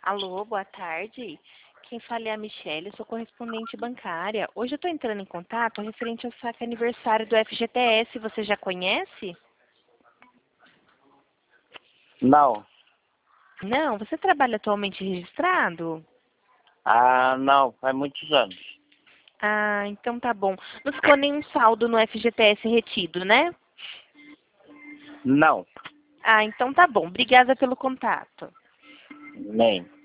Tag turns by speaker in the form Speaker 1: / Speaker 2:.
Speaker 1: Alô, boa tarde. Quem fala é a Michelle, eu sou correspondente bancária. Hoje eu estou entrando em contato referente ao saque aniversário do FGTS. Você já conhece?
Speaker 2: Não.
Speaker 1: Não? Você trabalha atualmente registrado?
Speaker 2: Ah, não, faz muitos anos.
Speaker 1: Ah, então tá bom. Não ficou nenhum saldo no FGTS retido, né?
Speaker 2: Não,
Speaker 1: Ah, então tá bom. Obrigada pelo contato.
Speaker 2: nem.